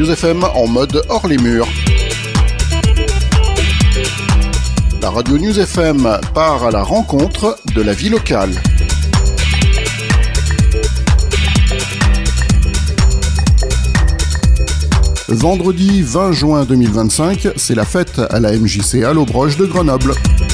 News FM en mode hors les murs. La radio News FM part à la rencontre de la vie locale. Vendredi 20 juin 2025, c'est la fête à la MJC Allobroge de Grenoble.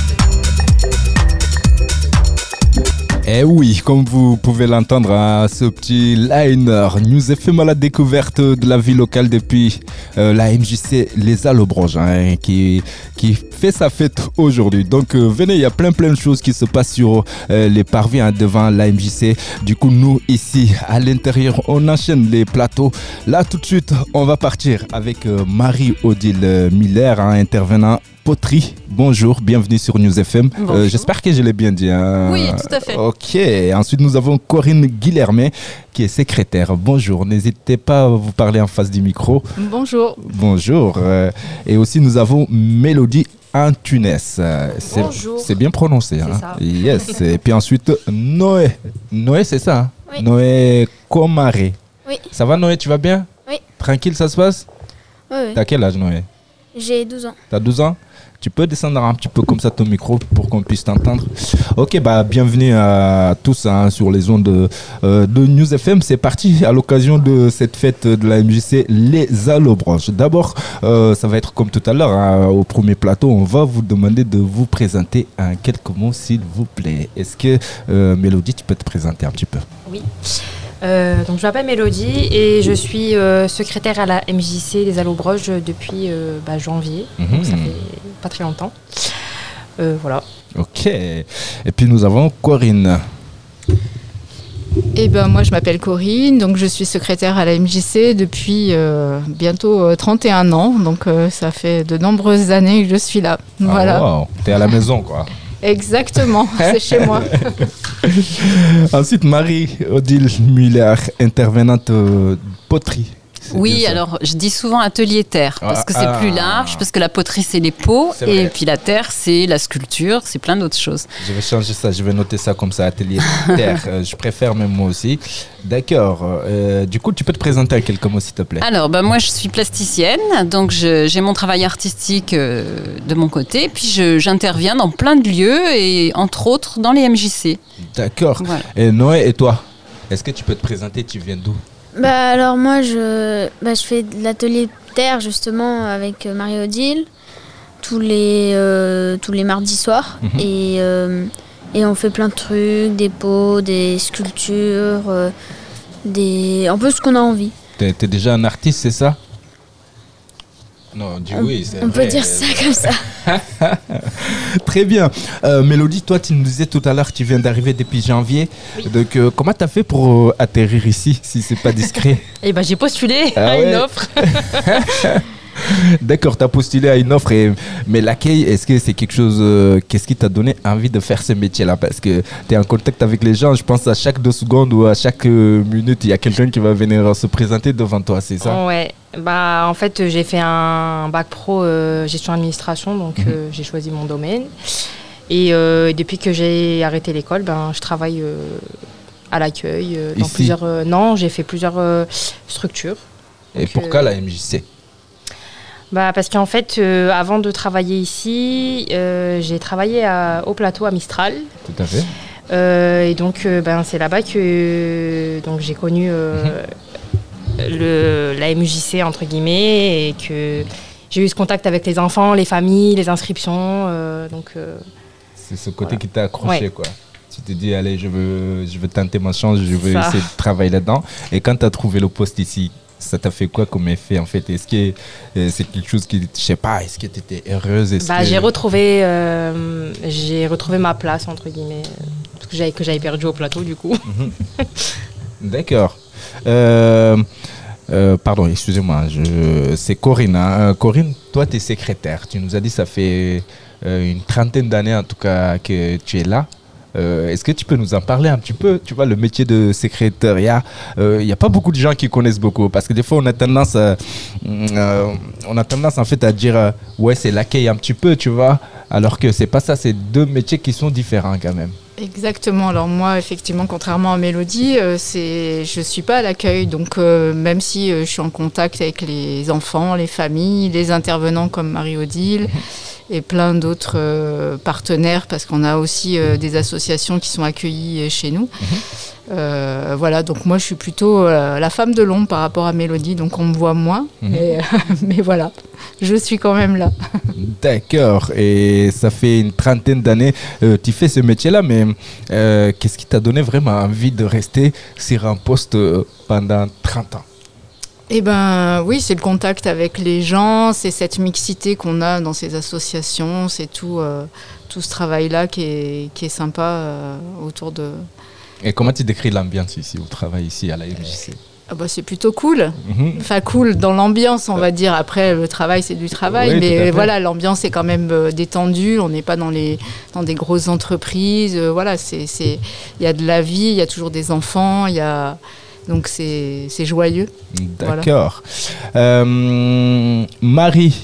Eh oui, comme vous pouvez l'entendre, hein, ce petit liner nous a fait mal à la découverte de la vie locale depuis la MJC Les Allobroges, hein, qui fait sa fête aujourd'hui. Donc venez, il y a plein de choses qui se passent sur les parvis, hein, devant la MJC. Du coup, nous ici à l'intérieur, on enchaîne les plateaux. Là, tout de suite, on va partir avec Marie-Odile Miller, hein, intervenant poterie. Bonjour, bienvenue sur News FM. J'espère que je l'ai bien dit. Hein. Oui, tout à fait. Ok. Ensuite, nous avons Corinne Guilhermet, qui est secrétaire. Bonjour. N'hésitez pas à vous parler en face du micro. Bonjour. Bonjour. Et aussi, nous avons Mélodie Antunes. Bonjour. C'est bien prononcé. C'est hein. ça. Yes. Et puis ensuite, Noé. Noé, c'est ça. Hein? Oui. Noé Comaré. Oui. Ça va, Noé? Tu vas bien? Oui. Tranquille, ça se passe? Oui. T'as quel âge, Noé? J'ai 12 ans. T'as 12 ans? Tu peux descendre un petit peu comme ça ton micro pour qu'on puisse t'entendre. Ok, bienvenue à tous, hein, sur les ondes de News FM. C'est parti à l'occasion de cette fête de la MJC Les Allobroges. D'abord, ça va être comme tout à l'heure, hein, au premier plateau, on va vous demander de vous présenter en quelques mots, s'il vous plaît. Est-ce que Mélodie, tu peux te présenter un petit peu? Oui. Donc je m'appelle Mélodie et je suis secrétaire à la MJC des Allobroges depuis janvier. Donc ça fait pas très longtemps. Voilà. Ok. Et puis nous avons Corinne. Moi je m'appelle Corinne, donc je suis secrétaire à la MJC depuis bientôt 31 ans. Donc ça fait de nombreuses années que je suis là. Voilà. Ah, wow. T'es à la maison, quoi. Exactement, c'est chez moi. Ensuite, Marie-Odile Muller, intervenante poterie. Oui, alors je dis souvent atelier terre parce que c'est plus large, parce que la poterie c'est les pots et puis la terre c'est la sculpture, c'est plein d'autres choses. Je vais changer ça, je vais noter ça comme ça, atelier terre. Je préfère même moi aussi. D'accord. Du coup, tu peux te présenter en quelques mots s'il te plaît. Alors, moi je suis plasticienne, donc j'ai mon travail artistique de mon côté, puis j'interviens dans plein de lieux et entre autres dans les MJC. D'accord. Voilà. Et Noé, et toi? Est-ce que tu peux te présenter? Tu viens d'où? Alors moi je fais de l'atelier terre justement avec Marie-Odile tous les mardis soirs et on fait plein de trucs, des pots, des sculptures, un peu ce qu'on a envie. T'es déjà un artiste, c'est ça? Non, oui, c'est on vrai. peut dire ça comme ça. Très bien. Mélodie, toi, tu nous disais tout à l'heure que tu viens d'arriver depuis janvier. Oui. Donc, comment tu as fait pour atterrir ici, si c'est pas discret? J'ai postulé à une offre. D'accord, tu as postulé à une offre, mais l'accueil, est-ce que c'est quelque chose, qu'est-ce qui t'a donné envie de faire ce métier-là? Parce que tu es en contact avec les gens, je pense à chaque 2 secondes ou à chaque minute, il y a quelqu'un qui va venir se présenter devant toi, c'est ça? Ouais, en fait, j'ai fait un bac pro gestion administration, donc j'ai choisi mon domaine. Et depuis que j'ai arrêté l'école, je travaille à l'accueil dans plusieurs... non, j'ai fait plusieurs structures. Et pourquoi la MJC? Parce qu'en fait, avant de travailler ici, j'ai travaillé au plateau à Mistral. Tout à fait. Et donc, c'est là-bas que j'ai connu la MJC, entre guillemets, et que j'ai eu ce contact avec les enfants, les familles, les inscriptions. C'est ce côté qui t'a accroché, quoi. Tu t'es dit, allez, je veux tenter ma chance, je veux essayer de travailler là-dedans. Et quand tu as trouvé le poste ici, ça t'a fait quoi comme effet en fait? Est-ce que c'est quelque chose qui, je sais pas, est-ce que tu étais heureuse? J'ai retrouvé ma place entre guillemets, parce que j'avais perdu au plateau du coup. D'accord. Pardon, excusez-moi, c'est Corinne. Hein. Corinne, toi tu es secrétaire. Tu nous as dit ça fait une trentaine d'années en tout cas que tu es là. Est-ce que tu peux nous en parler un petit peu? Tu vois, le métier de secrétariat, il n'y a pas beaucoup de gens qui connaissent beaucoup, parce que des fois on a tendance en fait à dire ouais, c'est l'accueil un petit peu, tu vois, alors que c'est pas ça, c'est 2 métiers qui sont différents quand même. Exactement. Alors moi, effectivement, contrairement à Mélodie, je suis pas à l'accueil. Donc même si je suis en contact avec les enfants, les familles, les intervenants comme Marie-Odile et plein d'autres partenaires, parce qu'on a aussi des associations qui sont accueillies chez nous. Voilà, donc moi je suis plutôt la femme de l'ombre par rapport à Mélodie, donc on me voit moins, mais voilà, je suis quand même là. D'accord, et ça fait une trentaine d'années tu fais ce métier-là, mais qu'est-ce qui t'a donné vraiment envie de rester sur un poste pendant 30 ans? Eh ben oui, c'est le contact avec les gens, c'est cette mixité qu'on a dans ces associations, c'est tout ce travail-là qui est sympa autour de... Et comment tu décris l'ambiance ici, au travail ici à la MJC? Ah bah, c'est plutôt cool. Enfin cool dans l'ambiance, on va dire. Après, le travail, c'est du travail. Oui, mais voilà, l'ambiance est quand même détendue. On n'est pas dans des grosses entreprises. Voilà, il y a de la vie, il y a toujours des enfants, donc c'est joyeux. D'accord. Voilà. Marie,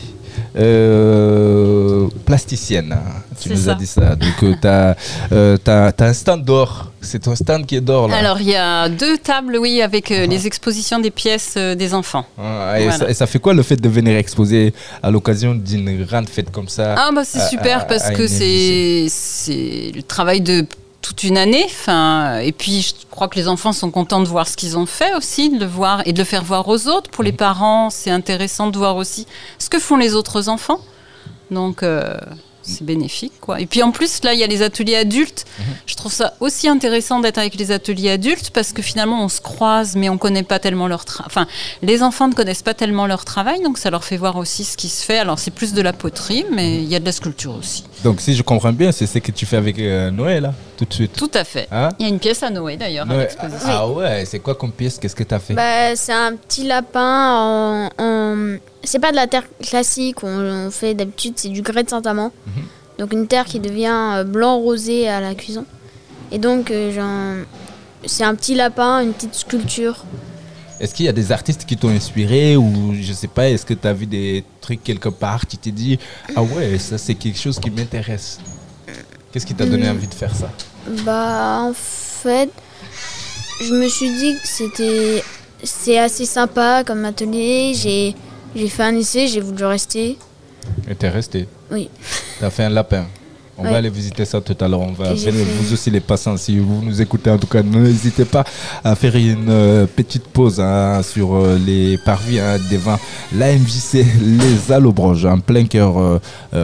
plasticienne, tu nous as dit ça. Donc, tu as un stand d'or. C'est ton stand qui est d'or, là. Alors, il y a 2 tables, oui, avec les expositions des pièces des enfants. Et ça fait quoi le fait de venir exposer à l'occasion d'une grande fête comme ça? Ah, bah, c'est super parce que c'est le travail de toute une année. Et puis, je crois que les enfants sont contents de voir ce qu'ils ont fait aussi, de le voir et de le faire voir aux autres. Pour les parents, c'est intéressant de voir aussi ce que font les autres enfants. Donc, c'est bénéfique, quoi. Et puis, en plus, là, il y a les ateliers adultes. Je trouve ça aussi intéressant d'être avec les ateliers adultes parce que finalement, on se croise, mais on ne connaît pas tellement leur travail. Enfin, les enfants ne connaissent pas tellement leur travail, donc ça leur fait voir aussi ce qui se fait. Alors, c'est plus de la poterie, mais il y a de la sculpture aussi. Donc, si je comprends bien, c'est ce que tu fais avec Noé, là, tout de suite. Tout à fait. Hein? Il y a une pièce à Noé, d'ailleurs, à l'exposition. Ah ouais, c'est quoi comme pièce? Qu'est-ce que tu as fait? C'est un petit lapin C'est pas de la terre classique, on fait d'habitude, c'est du grès de Saint-Amand. Donc une terre qui devient blanc rosé à la cuisson. Et donc, c'est un petit lapin, une petite sculpture. Est-ce qu'il y a des artistes qui t'ont inspiré ou je sais pas, est-ce que tu as vu des trucs quelque part qui t'es dit ah ouais, ça c'est quelque chose qui m'intéresse? Qu'est-ce qui t'a donné envie de faire ça? En fait, je me suis dit que c'est assez sympa comme atelier. J'ai fait un essai, j'ai voulu rester. Et t'es resté? Oui. T'as fait un lapin? On va aller visiter ça tout à l'heure. On va venir, vous aussi les passants, si vous nous écoutez en tout cas, n'hésitez pas à faire une petite pause sur les parvis devant la MJC Les Allobroges, en plein cœur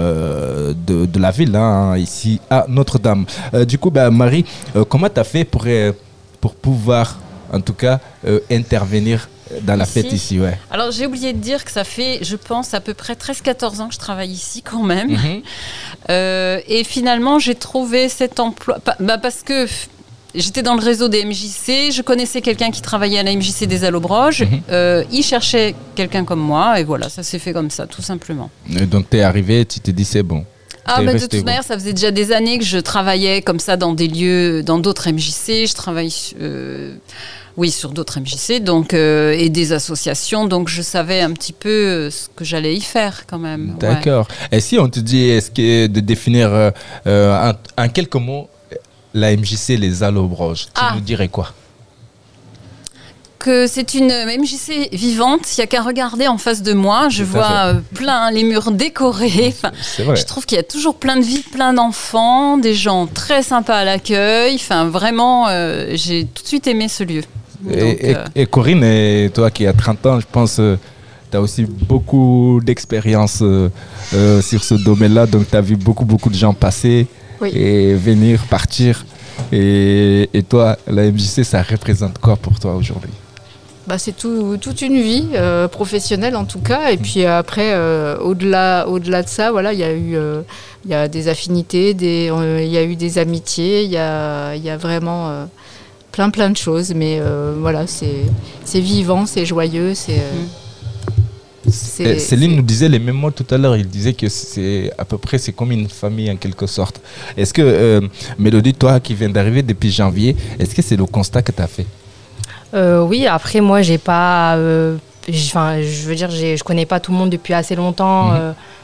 de la ville, ici à Notre-Dame. Du coup, Marie, comment tu as fait pour pouvoir en tout cas intervenir dans la fête ici, ouais. Alors j'ai oublié de dire que ça fait, je pense, à peu près 13-14 ans que je travaille ici quand même. Et finalement, j'ai trouvé cet emploi parce que j'étais dans le réseau des MJC, je connaissais quelqu'un qui travaillait à la MJC des Allobroges, il cherchait quelqu'un comme moi, et voilà, ça s'est fait comme ça, tout simplement. Et donc tu es arrivé, tu t'es dit c'est bon. De toute manière, ça faisait déjà des années que je travaillais comme ça dans des lieux, dans d'autres MJC. Je travaille sur d'autres MJC et des associations. Donc, je savais un petit peu ce que j'allais y faire quand même. D'accord. Ouais. Et si on te dit, est-ce que de définir en quelques mots la MJC Les Allobroges, tu nous dirais quoi? Que c'est une MJC vivante. Il n'y a qu'à regarder en face de moi. Je vois plein les murs décorés. C'est vrai. Je trouve qu'il y a toujours plein de vie, plein d'enfants, des gens très sympas à l'accueil. Enfin, vraiment, j'ai tout de suite aimé ce lieu. Et Corinne, et toi qui as 30 ans, je pense tu as aussi beaucoup d'expérience sur ce domaine-là. Donc, tu as vu beaucoup de gens passer et venir, partir. Et toi, la MJC, ça représente quoi pour toi aujourd'hui? C'est toute une vie professionnelle en tout cas, et puis après au-delà de ça, voilà, il y a des affinités, il y a eu des amitiés, il y a vraiment plein de choses, mais voilà, c'est vivant, c'est joyeux, Céline nous disait les mêmes mots tout à l'heure. Il disait que c'est à peu près, c'est comme une famille en quelque sorte. Est-ce que Mélodie, toi qui viens d'arriver depuis janvier, est-ce que c'est le constat que tu as fait? Oui, après moi j'ai pas, je veux dire, je connais pas tout le monde depuis assez longtemps.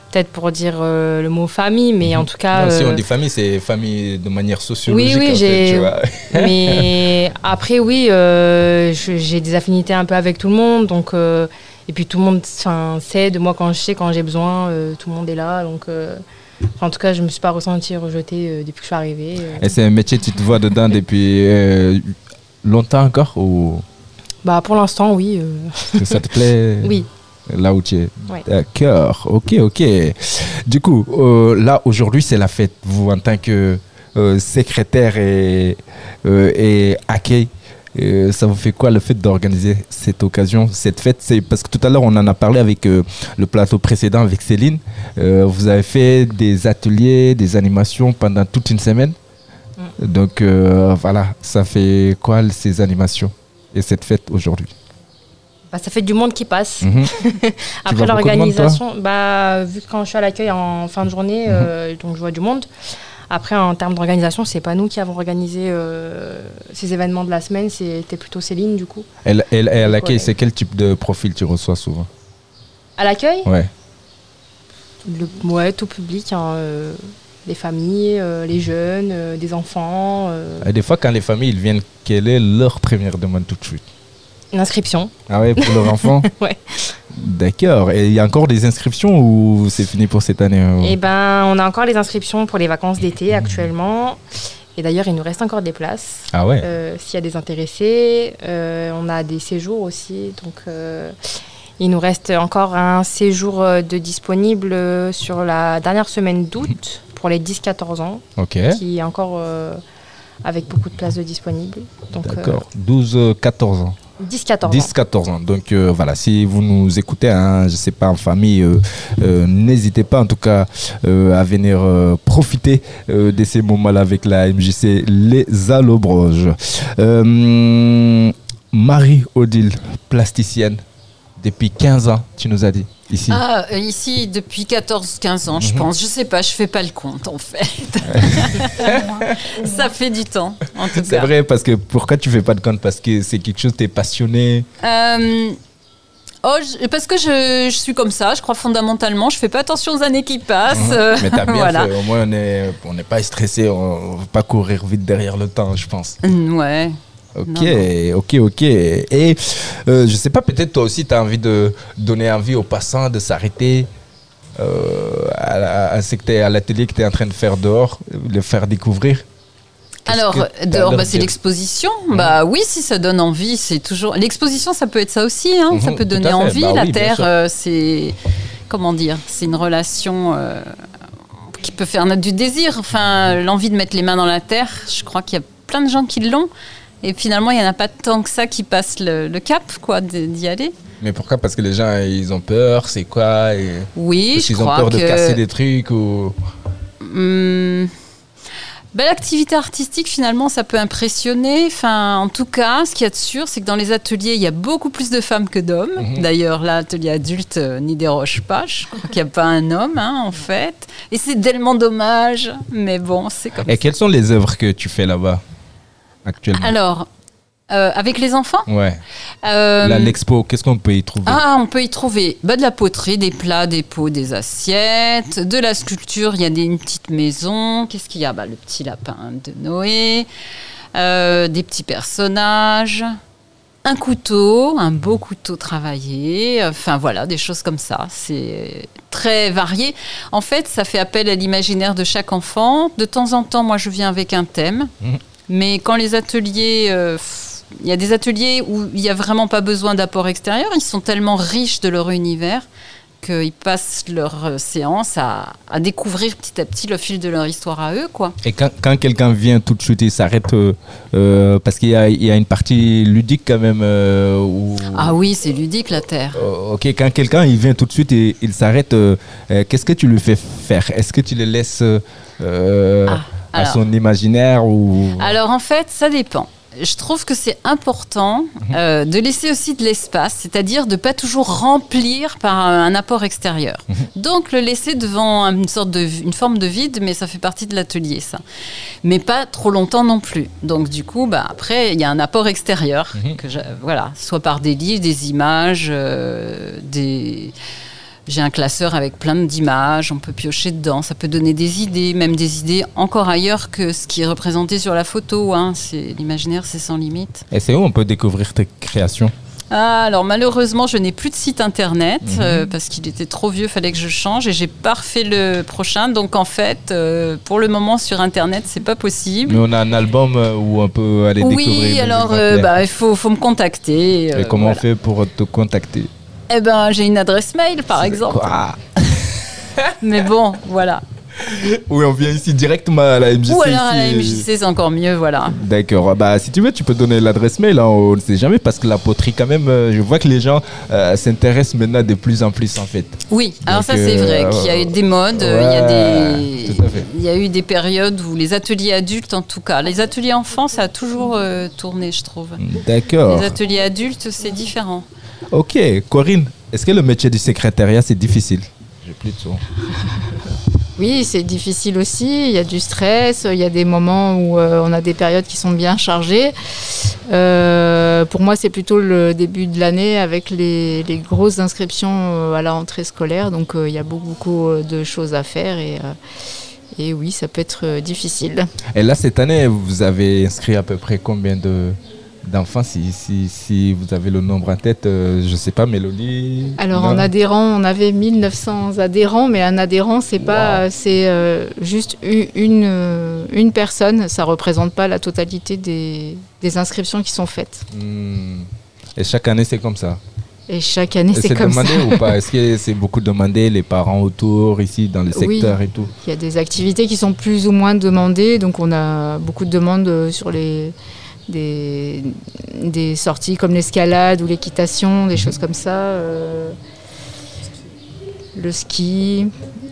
peut-être pour dire le mot famille, mais en tout cas... Non, si on dit famille, c'est famille de manière sociologique. Oui, en fait, tu vois. Mais après, oui, j'ai des affinités un peu avec tout le monde, donc... et puis tout le monde sait de moi quand j'ai besoin, tout le monde est là, donc... en tout cas, je ne me suis pas ressentie rejetée depuis que je suis arrivée. Et c'est un métier, tu te vois dedans depuis longtemps encore ou... Bah, pour l'instant, oui. Ça te plaît? Oui. Là où tu es. Ouais. D'accord, ok. Du coup, là, aujourd'hui, c'est la fête. Vous, en tant que secrétaire et accueil, ça vous fait quoi le fait d'organiser cette occasion, cette fête? C'est parce que tout à l'heure, on en a parlé avec le plateau précédent, avec Céline. Vous avez fait des ateliers, des animations pendant toute une semaine. Donc, voilà, ça fait quoi ces animations et cette fête aujourd'hui? Bah, ça fait du monde qui passe. vois Après beaucoup de monde, l'organisation, vu que quand je suis à l'accueil en fin de journée, donc je vois du monde. Après, en termes d'organisation, c'est pas nous qui avons organisé ces événements de la semaine, c'était plutôt Céline du coup. Et à l'accueil, c'est quel type de profil tu reçois souvent? À l'accueil? Ouais. Tout public, les familles, les jeunes, des enfants. Et des fois, quand les familles ils viennent, quelle est leur première demande tout de suite? Une inscription. Ah ouais, pour leur enfant? Ouais. D'accord. Et il y a encore des inscriptions ou c'est fini pour cette année? Eh ben, on a encore les inscriptions pour les vacances d'été actuellement. Et d'ailleurs, il nous reste encore des places. Ah ouais? S'il y a des intéressés, on a des séjours aussi. Donc, il nous reste encore un séjour de disponible sur la dernière semaine d'août pour les 10-14 ans. Ok. Qui est encore avec beaucoup de places de disponibles. Donc, d'accord. 12-14 ans. 10-14 ans. 10-14 ans. Donc voilà, si vous nous écoutez, je ne sais pas, en famille, n'hésitez pas en tout cas à venir profiter de ces moments-là avec la MJC Les Allobroges. Marie-Odile, plasticienne, depuis 15 ans, tu nous as dit, ici. Ici, depuis 14-15 ans, je pense. Je sais pas, je fais pas le compte, en fait. Ça fait du temps, en tout cas. C'est vrai, parce que pourquoi tu fais pas de compte? Parce que c'est quelque chose, tu es passionné? Parce que je suis comme ça, je crois fondamentalement, je fais pas attention aux années qui passent. Mais t'as bien voilà. fait, au moins on n'est pas stressé, on ne va pas courir vite derrière le temps, je pense. Ouais. Ok. Et je sais pas, peut-être toi aussi tu as envie de donner envie aux passants de s'arrêter à ce que tu es à l'atelier que tu es en train de faire dehors, le faire découvrir. Alors, dehors, c'est l'exposition. Bah oui, si ça donne envie, c'est toujours... L'exposition, ça peut être ça aussi, ça peut donner envie. La terre, c'est... Comment dire? C'est une relation qui peut faire naître du désir. Enfin, l'envie de mettre les mains dans la terre, je crois qu'il y a plein de gens qui l'ont. Et finalement, il n'y en a pas tant que ça qui passent le cap, quoi, d'y aller. Mais pourquoi? Parce que les gens, ils ont peur, c'est quoi? Oui, parce qu'ils ont peur de casser des trucs ou... L'activité artistique, finalement, ça peut impressionner. Enfin, en tout cas, ce qu'il y a de sûr, c'est que dans les ateliers, il y a beaucoup plus de femmes que d'hommes. D'ailleurs, l'atelier adulte n'y déroge pas. Je crois qu'il n'y a pas un homme, en fait. Et c'est tellement dommage. Mais bon, c'est comme ça. Et quelles sont les œuvres que tu fais là-bas, actuellement? Alors... avec les enfants? Ouais. L'expo, qu'est-ce qu'on peut y trouver? On peut y trouver de la poterie, des plats, des pots, des assiettes, de la sculpture, il y a une petite maison. Qu'est-ce qu'il y a? Le petit lapin de Noé, des petits personnages, un couteau, un beau couteau travaillé, enfin voilà, des choses comme ça. C'est très varié. En fait, ça fait appel à l'imaginaire de chaque enfant. De temps en temps, moi, je viens avec un thème. Mais quand les ateliers... il y a des ateliers où il n'y a vraiment pas besoin d'apport extérieur. Ils sont tellement riches de leur univers qu'ils passent leur séance à découvrir petit à petit le fil de leur histoire à eux, quoi. Et quand quelqu'un vient tout de suite, il s'arrête parce qu'il y a une partie ludique quand même. Ah oui, c'est ludique la terre. Ok, quand quelqu'un il vient tout de suite et il s'arrête, qu'est-ce que tu lui fais faire? Est-ce que tu le laisses à son imaginaire ou... Alors en fait, ça dépend. Je trouve que c'est important de laisser aussi de l'espace, c'est-à-dire de ne pas toujours remplir par un apport extérieur. Donc le laisser devant une forme de vide, mais ça fait partie de l'atelier, ça. Mais pas trop longtemps non plus. Donc du coup, après, il y a un apport extérieur, soit par des livres, des images, J'ai un classeur avec plein d'images, on peut piocher dedans, ça peut donner des idées, même des idées encore ailleurs que ce qui est représenté sur la photo. L'imaginaire, c'est sans limite. Et c'est où on peut découvrir tes créations ? Alors malheureusement, je n'ai plus de site internet parce qu'il était trop vieux, fallait que je change et j'ai pas refait le prochain. Donc en fait, pour le moment sur internet, c'est pas possible. Mais on a un album où on peut aller découvrir. Oui, alors il faut me contacter. Et comment on fait pour te contacter ? J'ai une adresse mail par exemple. Quoi ? Mais bon, voilà. Oui, on vient ici directement à la MJC. Ou alors à la MJC, c'est encore mieux, voilà. D'accord. Si tu veux, tu peux donner l'adresse mail. On ne sait jamais parce que la poterie, quand même, je vois que les gens s'intéressent maintenant de plus en plus, en fait. Oui, alors donc, ça, c'est vrai qu'il y a eu des modes. Tout à fait. Il y a eu des périodes où les ateliers adultes, en tout cas, les ateliers enfants, ça a toujours tourné, je trouve. D'accord. Les ateliers adultes, c'est différent. Ok. Corinne, est-ce que le métier du secrétariat, c'est difficile ? J'ai plus de son. Oui, c'est difficile aussi. Il y a du stress. Il y a des moments où on a des périodes qui sont bien chargées. Pour moi, c'est plutôt le début de l'année avec les grosses inscriptions à la rentrée scolaire. Donc, il y a beaucoup de choses à faire et oui, ça peut être difficile. Et là, cette année, vous avez inscrit à peu près combien d'enfants, si vous avez le nombre en tête, je ne sais pas, Mélodie. Alors en adhérents, on avait 1900 adhérents, mais un adhérent, c'est pas, c'est juste une personne, ça représente pas la totalité des inscriptions qui sont faites. Et chaque année, c'est comme ça. Et chaque année, c'est comme ça. C'est demandé ou pas ? Est-ce que c'est beaucoup demandé, les parents autour, ici, dans le secteur et tout ? Il y a des activités qui sont plus ou moins demandées, donc on a beaucoup de demandes sur des sorties comme l'escalade ou l'équitation, des choses comme ça, le ski.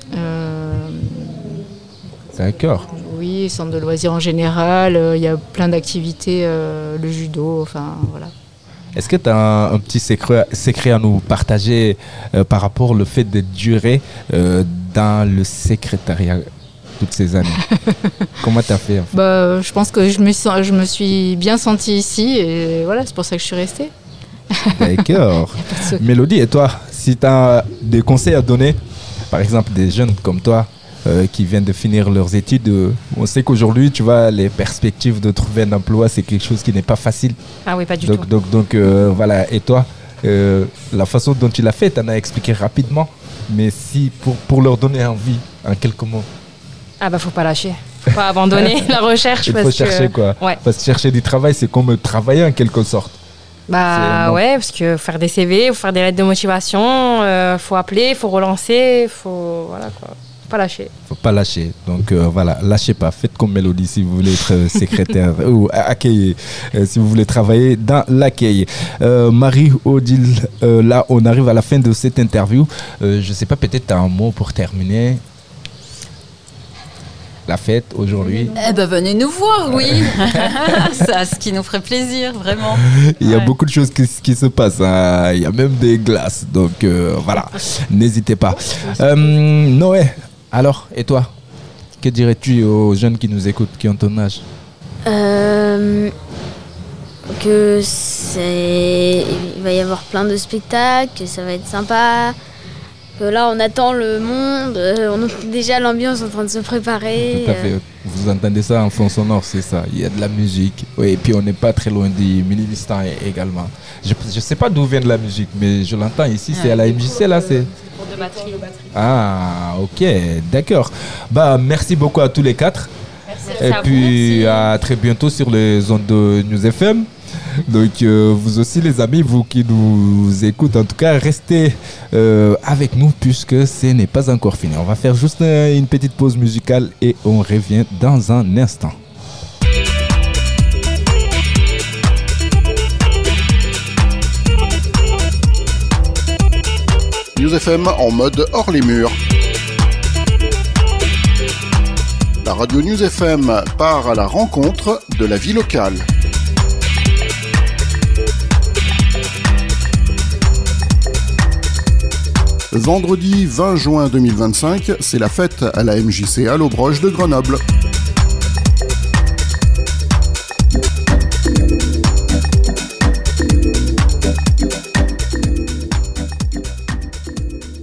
D'accord. Oui, centre de loisirs en général, il y a plein d'activités, le judo, enfin voilà. Est-ce que tu as un petit secret à nous partager par rapport au fait de durer dans le secrétariat toutes ces années? Comment tu as fait en fait? Je pense que je me suis bien sentie ici et voilà, c'est pour ça que je suis restée. D'accord. Mélodie, et toi, si tu as des conseils à donner, par exemple des jeunes comme toi qui viennent de finir leurs études, on sait qu'aujourd'hui, tu vois, les perspectives de trouver un emploi, c'est quelque chose qui n'est pas facile. Ah oui, pas du tout. Donc voilà, et toi, la façon dont tu l'as fait, tu en as expliqué rapidement, mais si pour leur donner envie, en quelques mots. Faut pas lâcher. Faut pas abandonner la recherche. Il faut chercher quoi. Ouais. Parce que chercher du travail, c'est comme travailler en quelque sorte. Ouais, parce que faire des CV, faut faire des lettres de motivation, faut appeler, faut relancer, voilà quoi. Faut pas lâcher. Faut pas lâcher. Donc voilà, lâchez pas. Faites comme Mélodie si vous voulez être secrétaire ou accueillir, si vous voulez travailler dans l'accueil. Marie-Odile, là on arrive à la fin de cette interview. Je sais pas, peut-être tu as un mot pour terminer. La fête aujourd'hui. Venez nous voir, oui. C'est ce qui nous ferait plaisir, vraiment. Il y a beaucoup de choses qui se passent. Hein. Il y a même des glaces. Donc voilà, n'hésitez pas. Noé, alors, et toi? Que dirais-tu aux jeunes qui nous écoutent, qui ont ton âge? Que il va y avoir plein de spectacles, que ça va être sympa. Là, on attend le monde, on entend déjà l'ambiance en train de se préparer. Tout à fait. Vous entendez ça en fond sonore, c'est ça. Il y a de la musique. Oui, et puis on n'est pas très loin du Mini-Listan également. Je ne sais pas d'où vient de la musique, mais je l'entends ici. C'est à la MJC, là. C'est Pour de batterie. Ah, ok, d'accord. Merci beaucoup à tous les quatre. Merci. Et puis à très bientôt sur les ondes de News FM. Donc vous aussi les amis, vous qui nous écoutez, en tout cas restez avec nous puisque ce n'est pas encore fini. On va faire juste une petite pause musicale et on revient dans un instant. News FM en mode hors les murs. La radio News FM part à la rencontre de la vie locale. Vendredi 20 juin 2025, c'est la fête à la MJC à l'Aubroche de Grenoble.